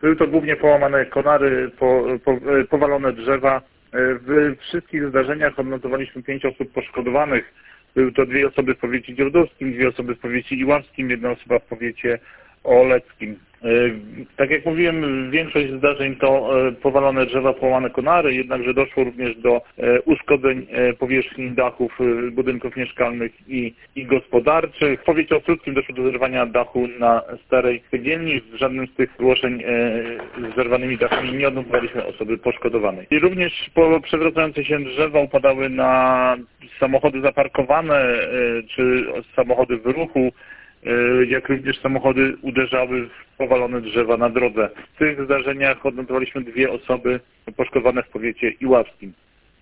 Były to głównie połamane konary, powalone drzewa. W wszystkich zdarzeniach odnotowaliśmy 5 osób poszkodowanych. Były to 2 osoby w powiecie działdowskim, 2 osoby w powiecie iławskim, 1 osoba w powiecie oleckim. Tak jak mówiłem, większość zdarzeń to powalone drzewa, połamane konary, jednakże doszło również do uszkodzeń powierzchni dachów budynków mieszkalnych i gospodarczych. W powiecie ostródzkim doszło do zerwania dachu na Starej Cegielni. W żadnym z tych zgłoszeń z zerwanymi dachami nie odnotowaliśmy osoby poszkodowanej. I również przewracające się drzewa upadały na samochody zaparkowane czy samochody w ruchu, jak również samochody uderzały w powalone drzewa na drodze. W tych zdarzeniach odnotowaliśmy 2 osoby poszkodowane w powiecie iławskim.